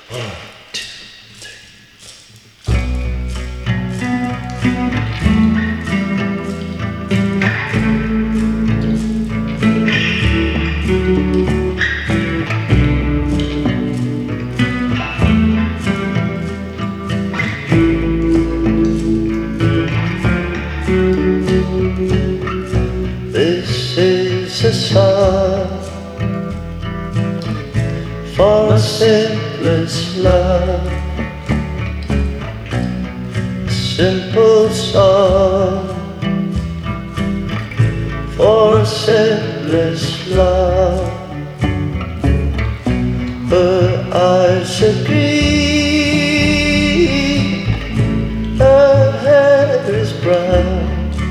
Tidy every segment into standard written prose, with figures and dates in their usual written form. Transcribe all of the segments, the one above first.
One, two, this is a song for a simplest love, a simple song for a simplest love. Her eyes are green, her hair is brown.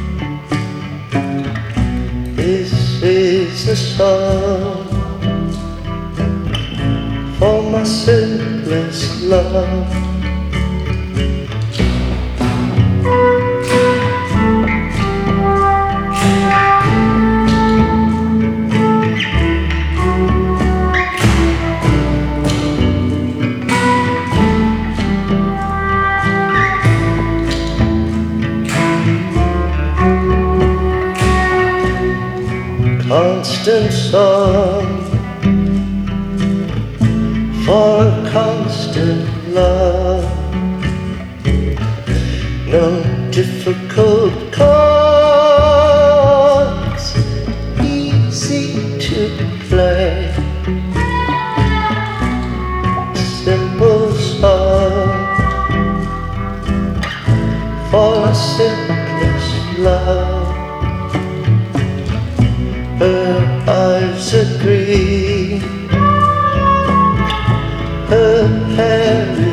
This is a song for my simplest love. Constant song for a constant love. No difficult chords, easy to play. Simple song for a simplest love. Her eyes are green, her hair